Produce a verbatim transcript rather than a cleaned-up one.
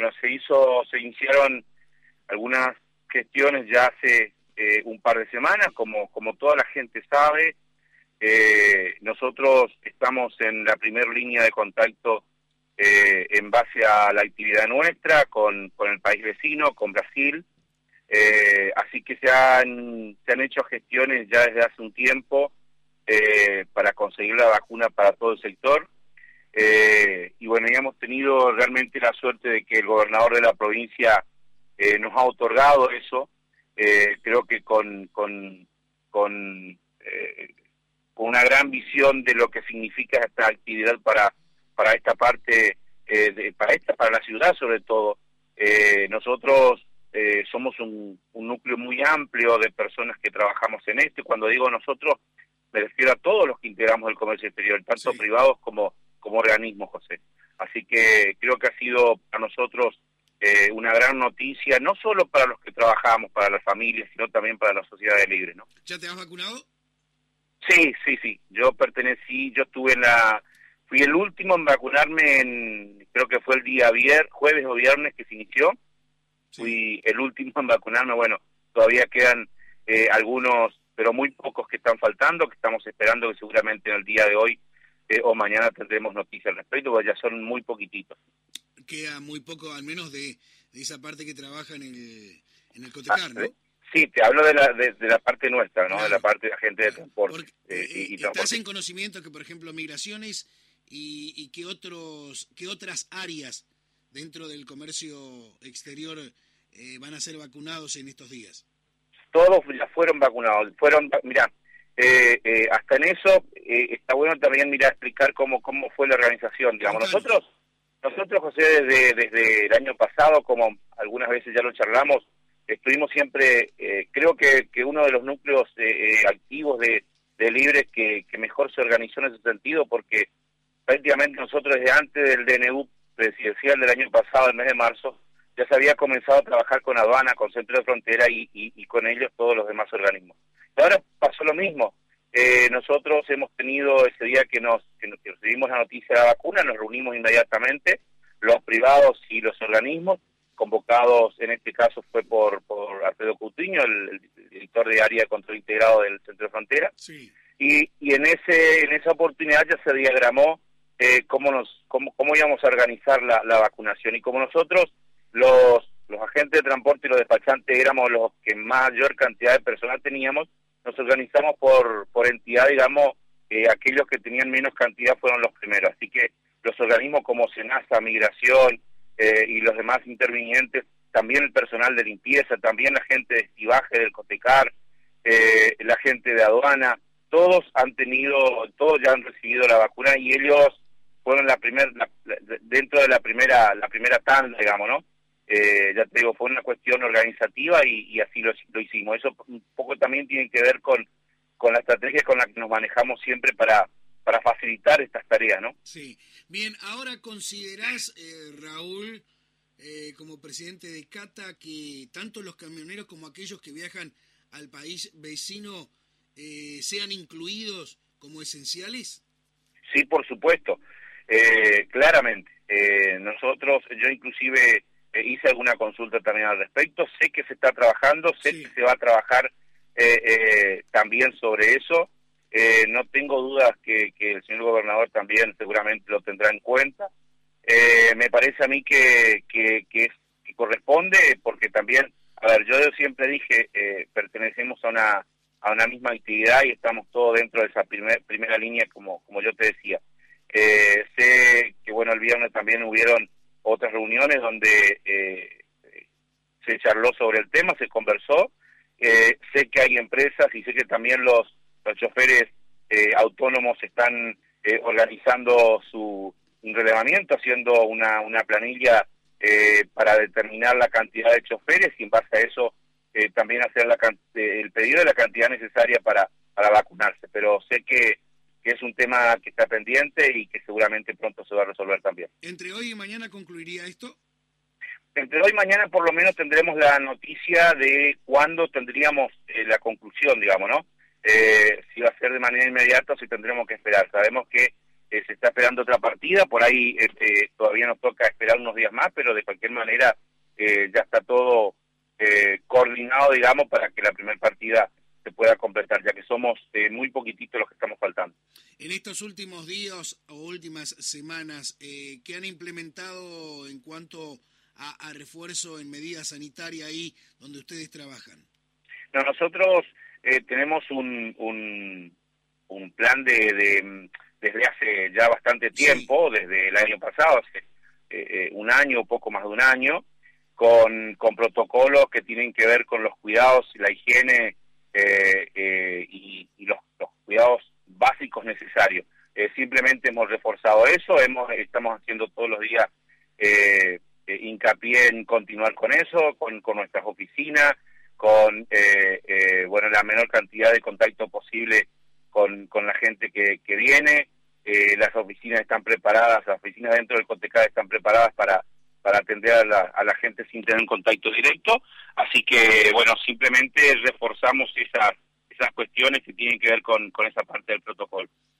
bueno, se hizo, se iniciaron algunas gestiones ya hace eh, un par de semanas, como, como toda la gente sabe. Eh, nosotros estamos en la primera línea de contacto eh, en base a la actividad nuestra con, con el país vecino, con Brasil. Eh, así que se han, se han hecho gestiones ya desde hace un tiempo eh, para conseguir la vacuna para todo el sector. Eh, y bueno, ya hemos tenido realmente la suerte de que el gobernador de la provincia eh, nos ha otorgado eso. Eh, creo que con, con, con eh, con una gran visión de lo que significa esta actividad para para esta parte, eh, de, para esta para la ciudad sobre todo. Eh, nosotros eh, somos un, un núcleo muy amplio de personas que trabajamos en esto, y cuando digo nosotros me refiero a todos los que integramos el comercio exterior, tanto sí. privados como, como organismos, José. Así que creo que ha sido para nosotros eh, una gran noticia, no solo para los que trabajamos, para las familias, sino también para la sociedad libre, ¿no? ¿Ya te has vacunado? Sí, sí, sí. Yo pertenecí, yo estuve en la... Fui el último en vacunarme en, creo que fue el día viernes, jueves o viernes que se inició. Sí. Fui el último en vacunarme. Bueno, todavía quedan eh, algunos, pero muy pocos que están faltando, que estamos esperando que seguramente en el día de hoy eh, o mañana tendremos noticias al respecto, porque ya son muy poquititos. Queda muy poco, al menos de, de esa parte que trabaja en el, en el Cotecar, ah, ¿no? Sí, te hablo de la de, de la parte nuestra, ¿no? Claro, de la parte de agente claro, de transporte. Porque, eh, eh, y, y ¿Estás en conocimiento que, por ejemplo, migraciones y, y qué otros qué otras áreas dentro del comercio exterior eh, van a ser vacunados en estos días? Todos ya fueron vacunados. Fueron, mira, eh, eh, hasta en eso eh, está bueno también, mira, explicar cómo cómo fue la organización. Digamos, nosotros, nosotros, José, desde desde el año pasado, como algunas veces ya lo charlamos, estuvimos siempre, eh, creo que, que uno de los núcleos eh, eh, activos de, de Libres que, que mejor se organizó en ese sentido, porque prácticamente nosotros desde antes del D N U presidencial del año pasado, el mes de marzo, ya se había comenzado a trabajar con aduana, con centro de frontera y, y, y con ellos todos los demás organismos. Y ahora pasó lo mismo. Eh, nosotros hemos tenido ese día que nos, que nos que recibimos la noticia de la vacuna, nos reunimos inmediatamente, los privados y los organismos, convocados, en este caso fue por, por Alfredo Coutinho, el, el director de área de control integrado del Centro de Frontera, sí. y, y en ese en esa oportunidad ya se diagramó eh, cómo nos cómo, cómo íbamos a organizar la, la vacunación, y como nosotros, los, los agentes de transporte y los despachantes éramos los que mayor cantidad de personal teníamos, nos organizamos por, por entidad, digamos, eh, aquellos que tenían menos cantidad fueron los primeros, así que los organismos como SENASA, Migración, Eh, y los demás intervinientes, también el personal de limpieza, también la gente de estivaje del Cotecar, eh, la gente de aduana, todos han tenido, todos ya han recibido la vacuna, y ellos fueron la primera, dentro de la primera la primera tanda, digamos, ¿no? Eh, ya te digo, fue una cuestión organizativa y, y así lo, lo hicimos. Eso un poco también tiene que ver con, con la estrategia con la que nos manejamos siempre para para facilitar estas tareas, ¿no? Sí. Bien, ahora considerás, eh, Raúl, eh, como presidente de CATA, que tanto los camioneros como aquellos que viajan al país vecino eh, sean incluidos como esenciales? Sí, por supuesto, eh, claramente. Eh, nosotros, yo inclusive eh, hice alguna consulta también al respecto, sé que se está trabajando, sé sí. que se va a trabajar eh, eh, también sobre eso. Eh, no tengo dudas que, que el señor gobernador también seguramente lo tendrá en cuenta. Eh, me parece a mí que, que, que, es, que corresponde, porque también, a ver, yo siempre dije, eh, pertenecemos a una a una misma actividad y estamos todos dentro de esa primer, primera línea, como como yo te decía. Eh, sé que, bueno, el viernes también hubieron otras reuniones donde eh, se charló sobre el tema, se conversó. Eh, sé que hay empresas y sé que también los los choferes eh, autónomos están eh, organizando su un relevamiento, haciendo una, una planilla eh, para determinar la cantidad de choferes y en base a eso eh, también hacer la, el pedido de la cantidad necesaria para, para vacunarse. Pero sé que, que es un tema que está pendiente y que seguramente pronto se va a resolver también. ¿Entre hoy y mañana concluiría esto? Entre hoy y mañana por lo menos tendremos la noticia de cuándo tendríamos eh, la conclusión, digamos, ¿no? Eh, si va a ser de manera inmediata o si tendremos que esperar. Sabemos que eh, se está esperando otra partida, por ahí este, todavía nos toca esperar unos días más, pero de cualquier manera eh, ya está todo eh, coordinado, digamos, para que la primera partida se pueda completar, ya que somos eh, muy poquititos los que estamos faltando. En estos últimos días o últimas semanas, eh, ¿qué han implementado en cuanto a, a refuerzo en medida sanitaria ahí donde ustedes trabajan? No, nosotros eh, tenemos un, un, un plan de, de desde hace ya bastante tiempo, sí. Desde el año pasado, hace eh, un año, poco más de un año, con, con protocolos que tienen que ver con los cuidados y la higiene eh, eh, y, y los, los cuidados básicos necesarios. Eh, simplemente hemos reforzado eso, hemos estamos haciendo todos los días eh, eh, hincapié en continuar con eso, con, con nuestras oficinas, con eh, eh, bueno la menor cantidad de contacto posible con, con la gente que, que viene. Eh, las oficinas están preparadas, las oficinas dentro del CONTECADE están preparadas para, para atender a la, a la gente sin tener un contacto directo, así que bueno, simplemente reforzamos esas, esas cuestiones que tienen que ver con, con esa parte del protocolo.